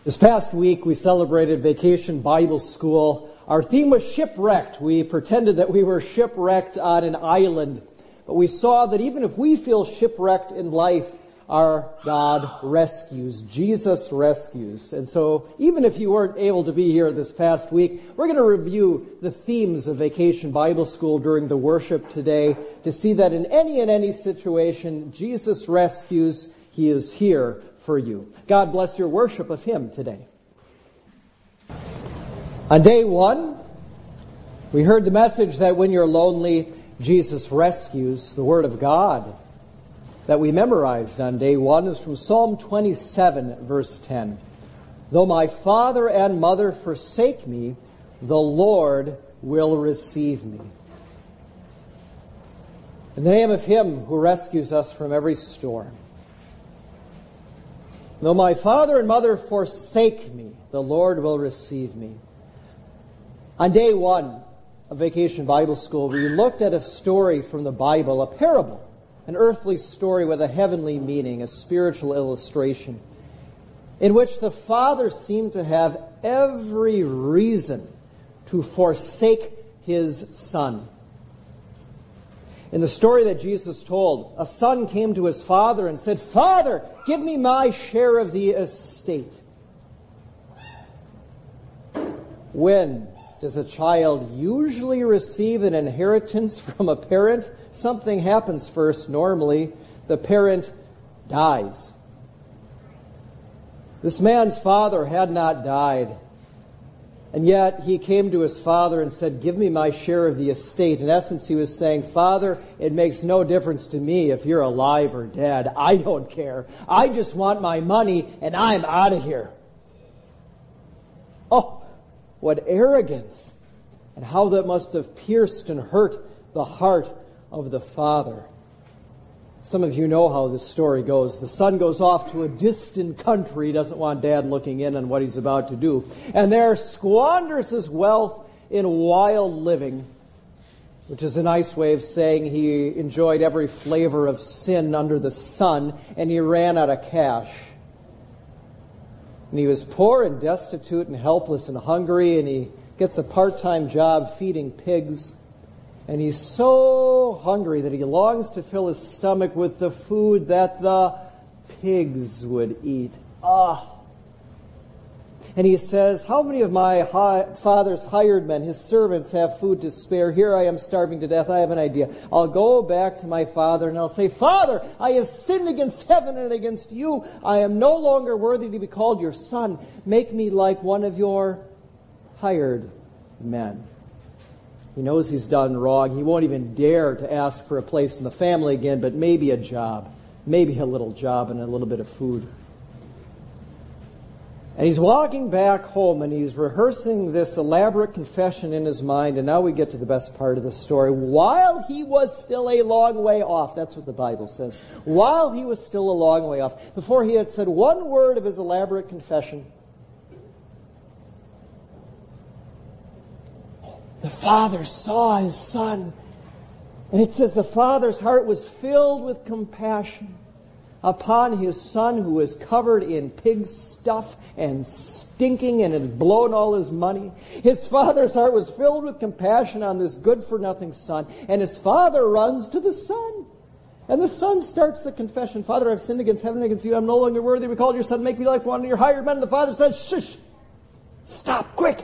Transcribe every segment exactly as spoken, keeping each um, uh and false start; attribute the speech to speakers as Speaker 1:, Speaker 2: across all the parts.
Speaker 1: This past week, we celebrated Vacation Bible School. Our theme was shipwrecked. We pretended that we were shipwrecked on an island. But we saw that even if we feel shipwrecked in life, our God rescues. Jesus rescues. And so, even if you weren't able to be here this past week, we're going to review the themes of Vacation Bible School during the worship today to see that in any and any situation, Jesus rescues. He is here for you. God bless your worship of Him today. On day one, we heard the message that when you're lonely, Jesus rescues. The Word of God that we memorized on day one is from Psalm twenty-seven, verse ten. Though my father and mother forsake me, the Lord will receive me. In the name of Him who rescues us from every storm. Though my father and mother forsake me, the Lord will receive me. On day one of Vacation Bible School, we looked at a story from the Bible, a parable, an earthly story with a heavenly meaning, a spiritual illustration, in which the father seemed to have every reason to forsake his son. In the story that Jesus told, a son came to his father and said, "Father, give me my share of the estate." When does a child usually receive an inheritance from a parent? Something happens first. Normally, the parent dies. This man's father had not died. And yet, he came to his father and said, "Give me my share of the estate." In essence, he was saying, "Father, it makes no difference to me if you're alive or dead. I don't care. I just want my money and I'm out of here." Oh, what arrogance! And how that must have pierced and hurt the heart of the father. Some of you know how this story goes. The son goes off to a distant country. He doesn't want dad looking in on what he's about to do. And there squanders his wealth in wild living, which is a nice way of saying he enjoyed every flavor of sin under the sun, and he ran out of cash. And he was poor and destitute and helpless and hungry, and he gets a part-time job feeding pigs. And he's so hungry that he longs to fill his stomach with the food that the pigs would eat. Ah! And he says, "How many of my hi- father's hired men, his servants, have food to spare? Here I am starving to death. I have an idea. I'll go back to my father and I'll say, 'Father, I have sinned against heaven and against you. I am no longer worthy to be called your son. Make me like one of your hired men.'" He knows he's done wrong. He won't even dare to ask for a place in the family again, but maybe a job. Maybe a little job and a little bit of food. And he's walking back home and he's rehearsing this elaborate confession in his mind. And now we get to the best part of the story. While he was still a long way off, that's what the Bible says. While he was still a long way off, before he had said one word of his elaborate confession, the father saw his son. And it says the father's heart was filled with compassion upon his son who was covered in pig stuff and stinking and had blown all his money. His father's heart was filled with compassion on this good-for-nothing son. And his father runs to the son. And the son starts the confession. "Father, I've sinned against heaven and against you. I'm no longer worthy to be called your son. Make me like one of your hired men." And the father says, "Shush! Stop, quick!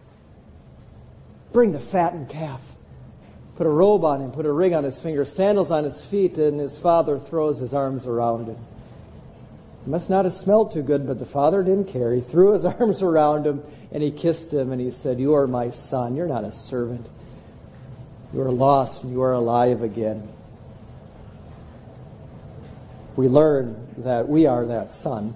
Speaker 1: Bring the fattened calf. Put a robe on him, put a ring on his finger, sandals on his feet," and his father throws his arms around him. It must not have smelled too good, but the father didn't care. He threw his arms around him, and he kissed him, and he said, "You are my son. You're not a servant. You are lost, and you are alive again." We learn that we are that son.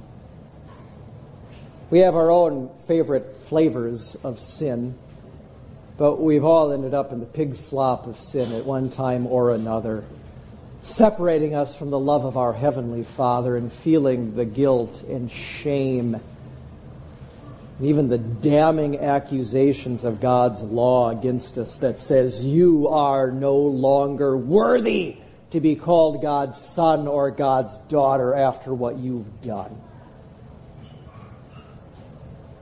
Speaker 1: We have our own favorite flavors of sin. But we've all ended up in the pig slop of sin at one time or another, separating us from the love of our Heavenly Father and feeling the guilt and shame, and even the damning accusations of God's law against us that says you are no longer worthy to be called God's son or God's daughter after what you've done.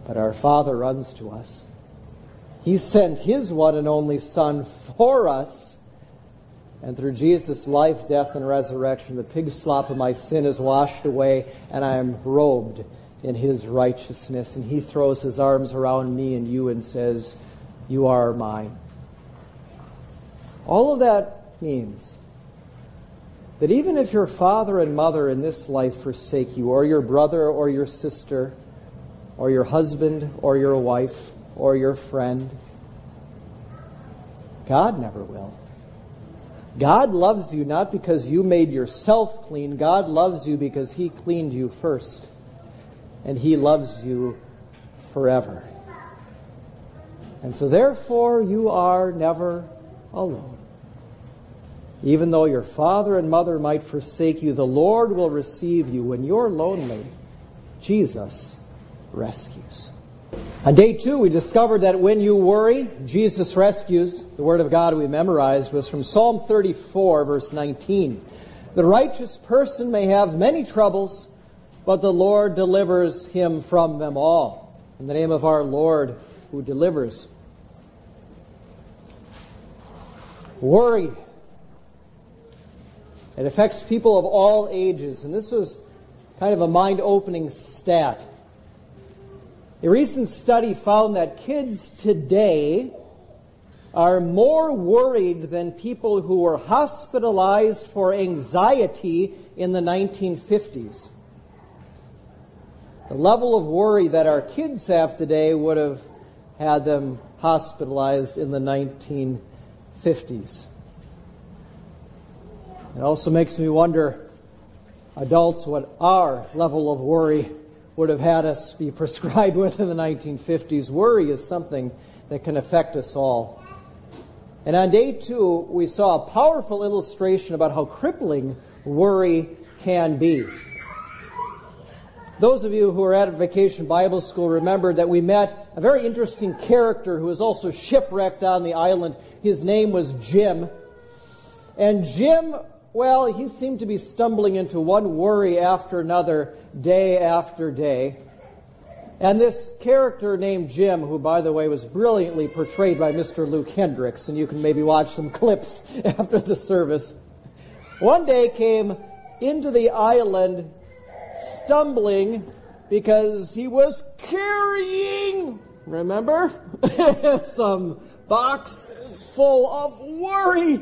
Speaker 1: But our Father runs to us. He sent His one and only Son for us. And through Jesus' life, death, and resurrection, the pig slop of my sin is washed away, and I am robed in His righteousness. And He throws His arms around me and you and says, you are mine. All of that means that even if your father and mother in this life forsake you, or your brother or your sister, or your husband or your wife, or your friend, God never will. God loves you not because you made yourself clean. God loves you because He cleaned you first. And He loves you forever. And so therefore you are never alone. Even though your father and mother might forsake you, the Lord will receive you. When you're lonely, Jesus rescues. On day two, we discovered that when you worry, Jesus rescues. The word of God we memorized was from Psalm thirty-four, verse nineteen. The righteous person may have many troubles, but the Lord delivers him from them all. In the name of our Lord who delivers. Worry. It affects people of all ages. And this was kind of a mind-opening stat. A recent study found that kids today are more worried than people who were hospitalized for anxiety in the nineteen fifties. The level of worry that our kids have today would have had them hospitalized in the nineteen fifties. It also makes me wonder, adults, what our level of worry would have had us be prescribed with in the nineteen fifties. Worry is something that can affect us all. And on day two, we saw a powerful illustration about how crippling worry can be. Those of you who were at Vacation Bible School remember that we met a very interesting character who was also shipwrecked on the island. His name was Jim. And Jim, well, he seemed to be stumbling into one worry after another, day after day. And this character named Jim, who, by the way, was brilliantly portrayed by Mister Luke Hendricks, and you can maybe watch some clips after the service, one day came into the island stumbling because he was carrying, remember, some boxes full of worry.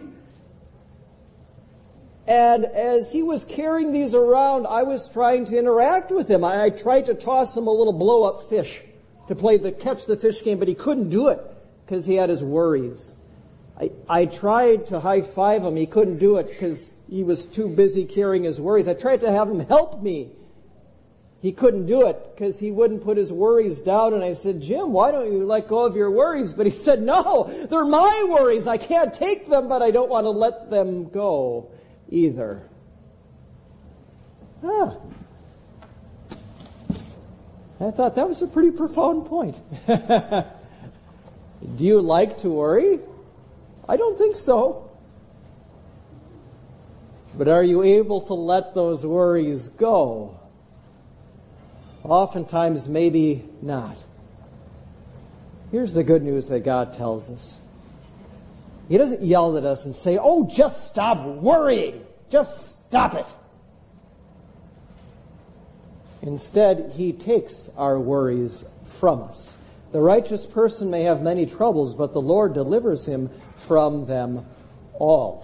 Speaker 1: And as he was carrying these around, I was trying to interact with him. I, I tried to toss him a little blow-up fish to play the catch the fish game, but he couldn't do it because he had his worries. I, I tried to high-five him. He couldn't do it because he was too busy carrying his worries. I tried to have him help me. He couldn't do it because he wouldn't put his worries down. And I said, Jim, why don't you let go of your worries? But he said, no, they're my worries. I can't take them, but I don't want to let them go either. Ah. I thought that was a pretty profound point. Do you like to worry? I don't think so. But are you able to let those worries go? Oftentimes, maybe not. Here's the good news that God tells us. He doesn't yell at us and say, oh, just stop worrying. Just stop it. Instead, He takes our worries from us. The righteous person may have many troubles, but the Lord delivers him from them all.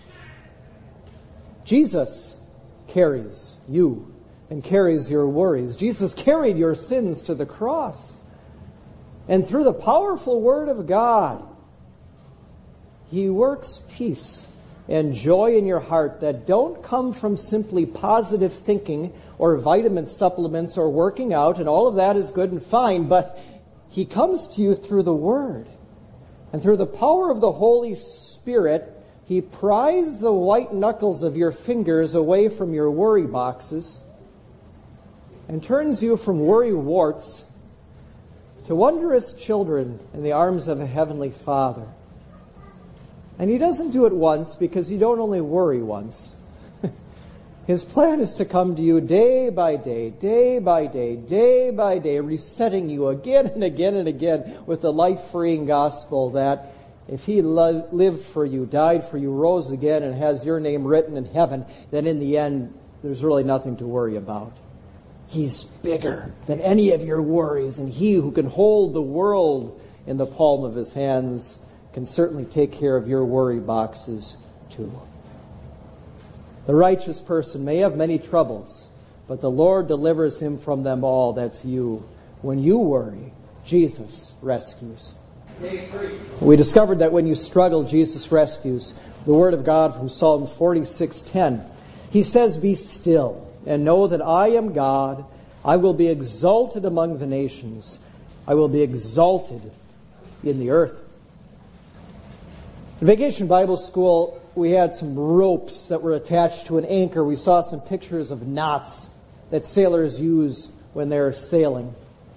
Speaker 1: Jesus carries you and carries your worries. Jesus carried your sins to the cross. And through the powerful Word of God, He works peace and joy in your heart that don't come from simply positive thinking or vitamin supplements or working out, and all of that is good and fine, but He comes to you through the Word. And through the power of the Holy Spirit, He pries the white knuckles of your fingers away from your worry boxes and turns you from worry warts to wondrous children in the arms of a Heavenly Father. And He doesn't do it once because you don't only worry once. His plan is to come to you day by day, day by day, day by day, resetting you again and again and again with the life-freeing gospel that if He lo- lived for you, died for you, rose again, and has your name written in heaven, then in the end, there's really nothing to worry about. He's bigger than any of your worries, and He who can hold the world in the palm of His hands can certainly take care of your worry boxes too. The righteous person may have many troubles, but the Lord delivers him from them all. That's you. When you worry, Jesus rescues. We discovered that when you struggle, Jesus rescues. The Word of God from Psalm forty-six ten. He says, "Be still and know that I am God. I will be exalted among the nations. I will be exalted in the earth." In Vacation Bible School, we had some ropes that were attached to an anchor. We saw some pictures of knots that sailors use when they're sailing.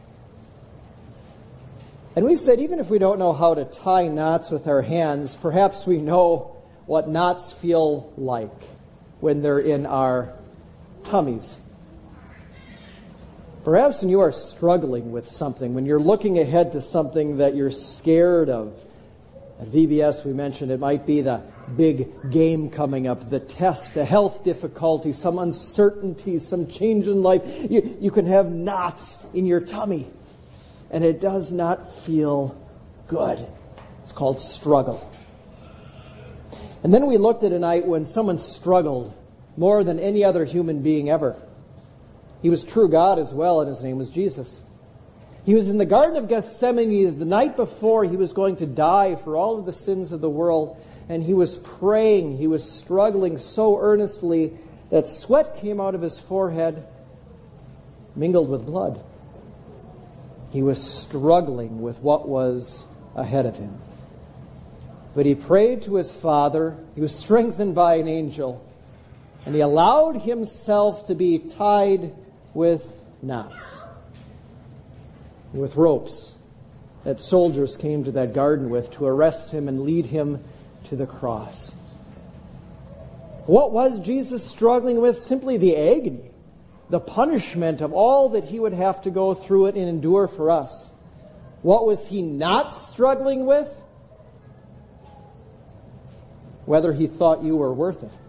Speaker 1: And we said, even if we don't know how to tie knots with our hands, perhaps we know what knots feel like when they're in our tummies. Perhaps when you are struggling with something, when you're looking ahead to something that you're scared of. At V B S, we mentioned it might be the big game coming up, the test, a health difficulty, some uncertainty, some change in life. You, you can have knots in your tummy, and it does not feel good. It's called struggle. And then we looked at a night when someone struggled more than any other human being ever. He was true God as well, and His name was Jesus. He was in the Garden of Gethsemane the night before He was going to die for all of the sins of the world. And He was praying. He was struggling so earnestly that sweat came out of His forehead, mingled with blood. He was struggling with what was ahead of Him. But He prayed to His Father. He was strengthened by an angel. And He allowed Himself to be tied with knots, with ropes that soldiers came to that garden with to arrest Him and lead Him to the cross. What was Jesus struggling with? Simply the agony, the punishment of all that He would have to go through it and endure for us. What was He not struggling with? Whether He thought you were worth it.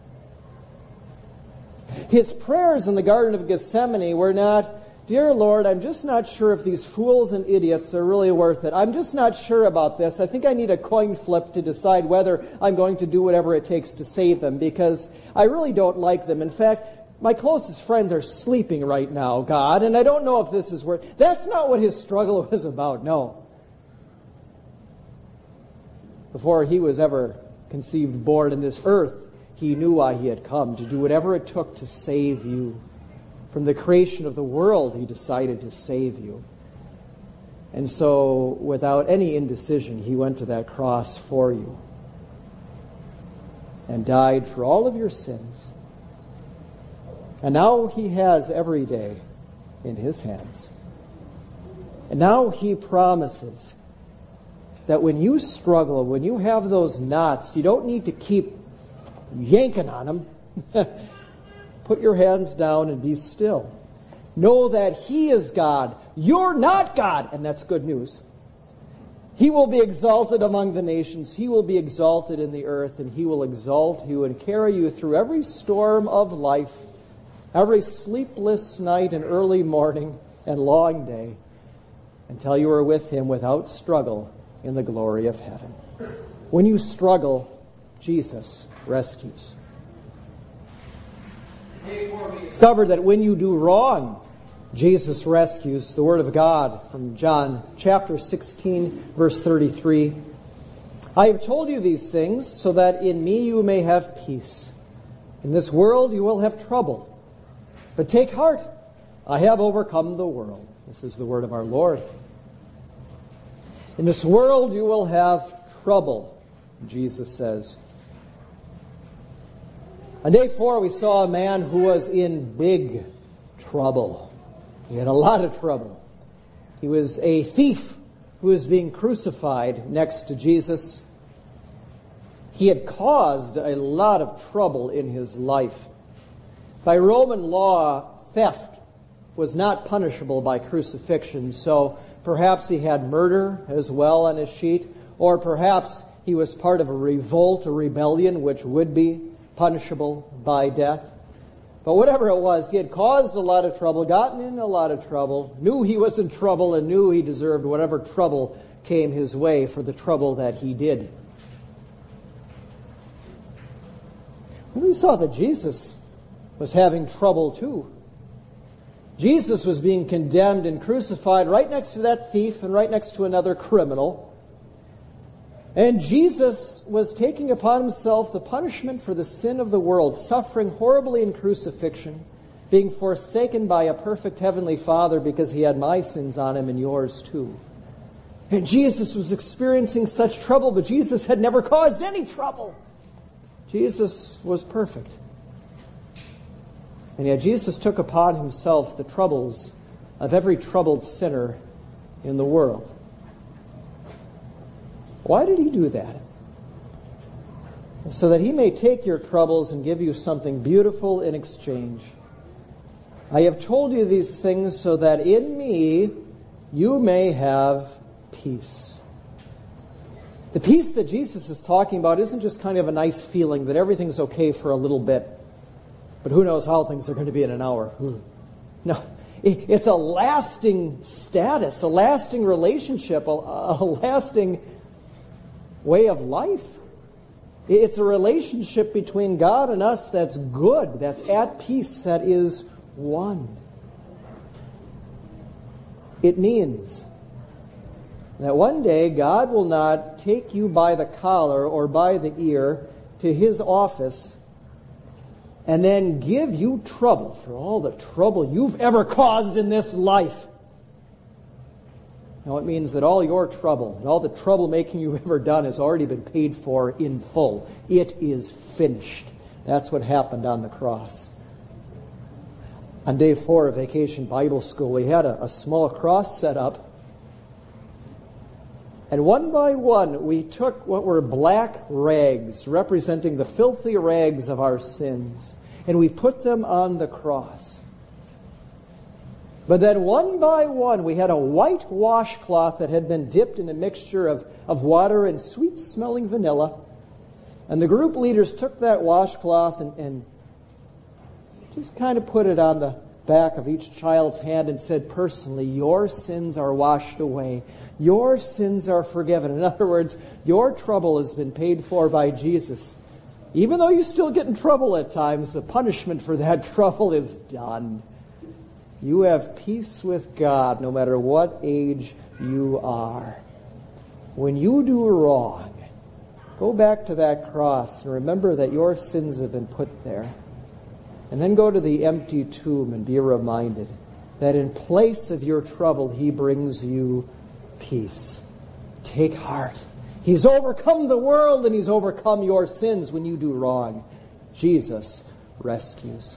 Speaker 1: His prayers in the Garden of Gethsemane were not, "Dear Lord, I'm just not sure if these fools and idiots are really worth it. I'm just not sure about this. I think I need a coin flip to decide whether I'm going to do whatever it takes to save them because I really don't like them. In fact, my closest friends are sleeping right now, God, and I don't know if this is worth it." That's not what His struggle was about, no. Before He was ever conceived, born in this earth, He knew why He had come, to do whatever it took to save you. From the creation of the world, He decided to save you. And so, without any indecision, He went to that cross for you and died for all of your sins. And now He has every day in His hands. And now He promises that when you struggle, when you have those knots, you don't need to keep yanking on them. Put your hands down and be still. Know that He is God. You're not God. And that's good news. He will be exalted among the nations. He will be exalted in the earth. And He will exalt you and carry you through every storm of life, every sleepless night and early morning and long day, until you are with Him without struggle in the glory of heaven. When you struggle, Jesus rescues. We discovered that when you do wrong, Jesus rescues. The Word of God from John chapter sixteen, verse thirty-three. "I have told you these things so that in me you may have peace. In this world you will have trouble. But take heart, I have overcome the world." This is the word of our Lord. In this world you will have trouble, Jesus says. On day four, we saw a man who was in big trouble. He had a lot of trouble. He was a thief who was being crucified next to Jesus. He had caused a lot of trouble in his life. By Roman law, theft was not punishable by crucifixion, so perhaps he had murder as well on his sheet, or perhaps he was part of a revolt, a rebellion, which would be punishable by death. But whatever it was, he had caused a lot of trouble, gotten in a lot of trouble, knew he was in trouble, and knew he deserved whatever trouble came his way for the trouble that he did. We saw that Jesus was having trouble too. Jesus was being condemned and crucified right next to that thief and right next to another criminal. And Jesus was taking upon himself the punishment for the sin of the world, suffering horribly in crucifixion, being forsaken by a perfect heavenly Father because he had my sins on him and yours too. And Jesus was experiencing such trouble, but Jesus had never caused any trouble. Jesus was perfect. And yet Jesus took upon himself the troubles of every troubled sinner in the world. Why did he do that? So that he may take your troubles and give you something beautiful in exchange. I have told you these things so that in me you may have peace. The peace that Jesus is talking about isn't just kind of a nice feeling that everything's okay for a little bit, but who knows how things are going to be in an hour. Hmm. No, it's a lasting status, a lasting relationship, a, a lasting way of life. It's a relationship between God and us that's good, that's at peace, that is one. It means that one day God will not take you by the collar or by the ear to his office and then give you trouble for all the trouble you've ever caused in this life. No, it means that all your trouble and all the troublemaking you've ever done has already been paid for in full. It is finished. That's what happened on the cross. On day four of Vacation Bible School, we had a, a small cross set up. And one by one, we took what were black rags, representing the filthy rags of our sins, and we put them on the cross. But then one by one, we had a white washcloth that had been dipped in a mixture of, of water and sweet-smelling vanilla. And the group leaders took that washcloth and, and just kind of put it on the back of each child's hand and said, personally, your sins are washed away. Your sins are forgiven. In other words, your trouble has been paid for by Jesus. Even though you still get in trouble at times, the punishment for that trouble is done. You have peace with God no matter what age you are. When you do wrong, go back to that cross and remember that your sins have been put there. And then go to the empty tomb and be reminded that in place of your trouble, he brings you peace. Take heart. He's overcome the world and he's overcome your sins when you do wrong. Jesus rescues.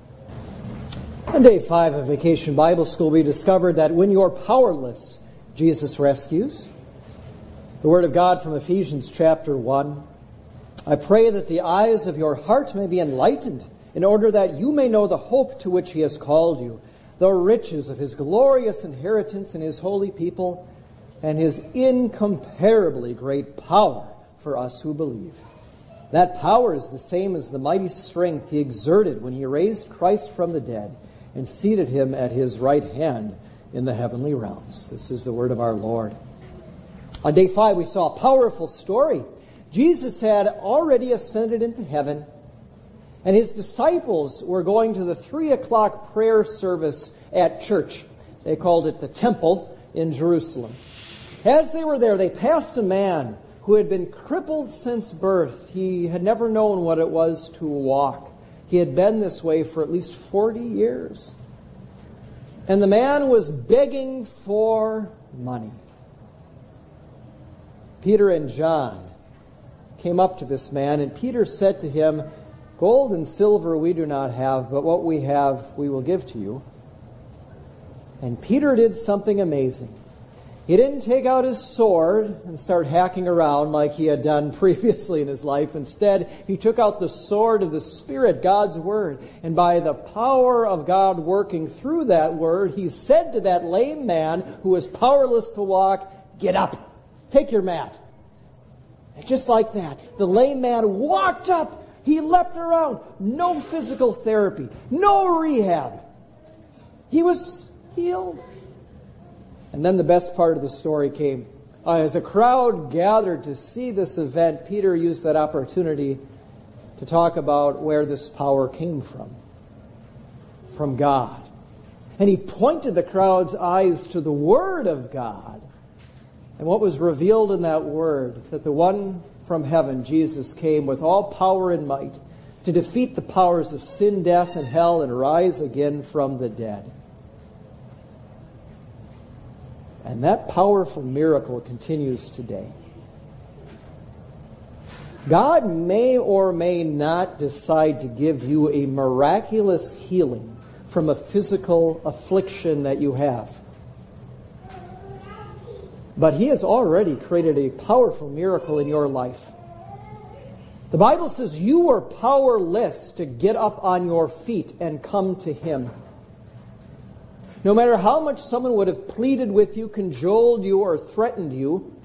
Speaker 1: On day five of Vacation Bible School, we discovered that when you're powerless, Jesus rescues. The Word of God from Ephesians chapter one. I pray that the eyes of your heart may be enlightened, in order that you may know the hope to which he has called you, the riches of his glorious inheritance in his holy people, and his incomparably great power for us who believe. That power is the same as the mighty strength he exerted when he raised Christ from the dead and seated him at his right hand in the heavenly realms. This is the word of our Lord. On day five, we saw a powerful story. Jesus had already ascended into heaven, and his disciples were going to the three o'clock prayer service at church. They called it the temple in Jerusalem. As they were there, they passed a man who had been crippled since birth. He had never known what it was to walk. He had been this way for at least forty years. And the man was begging for money. Peter and John came up to this man, and Peter said to him, "Gold and silver we do not have, but what we have we will give to you." And Peter did something amazing. He didn't take out his sword and start hacking around like he had done previously in his life. Instead, he took out the sword of the Spirit, God's Word. And by the power of God working through that Word, he said to that lame man who was powerless to walk, "Get up, take your mat." And just like that, the lame man walked up. He leapt around. No physical therapy, no rehab. He was healed. And then the best part of the story came. Uh, as a crowd gathered to see this event, Peter used that opportunity to talk about where this power came from. From God. And he pointed the crowd's eyes to the Word of God. And what was revealed in that Word, that the one from heaven, Jesus, came with all power and might to defeat the powers of sin, death, and hell and rise again from the dead. And that powerful miracle continues today. God may or may not decide to give you a miraculous healing from a physical affliction that you have. But He has already created a powerful miracle in your life. The Bible says you were powerless to get up on your feet and come to Him. No matter how much someone would have pleaded with you, cajoled you, or threatened you,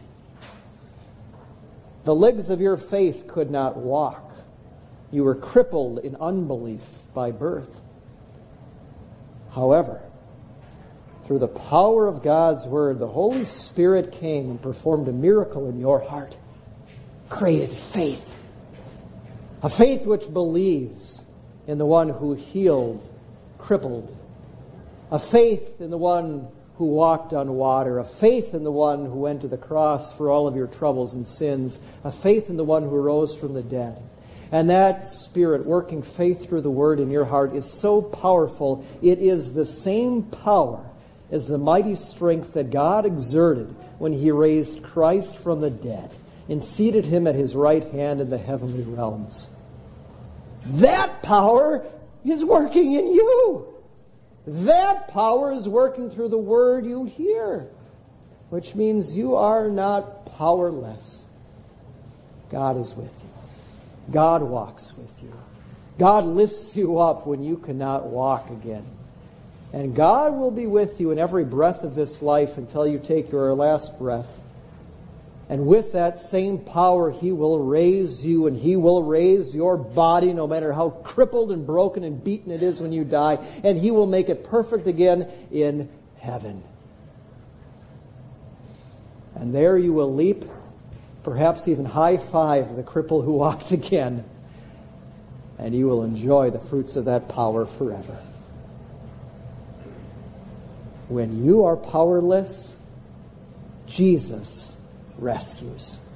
Speaker 1: the legs of your faith could not walk. You were crippled in unbelief by birth. However, through the power of God's Word, the Holy Spirit came and performed a miracle in your heart. Created faith. A faith which believes in the one who healed, crippled. A faith in the one who walked on water. A faith in the one who went to the cross for all of your troubles and sins. A faith in the one who rose from the dead. And that Spirit working faith through the Word in your heart is so powerful. It is the same power as the mighty strength that God exerted when He raised Christ from the dead and seated Him at His right hand in the heavenly realms. That power is working in you. That power is working through the Word you hear, which means you are not powerless. God is with you. God walks with you. God lifts you up when you cannot walk again. And God will be with you in every breath of this life until you take your last breath. And with that same power, He will raise you, and He will raise your body no matter how crippled and broken and beaten it is when you die. And He will make it perfect again in heaven. And there you will leap, perhaps even high-five the cripple who walked again. And you will enjoy the fruits of that power forever. When you are powerless, Jesus rescues.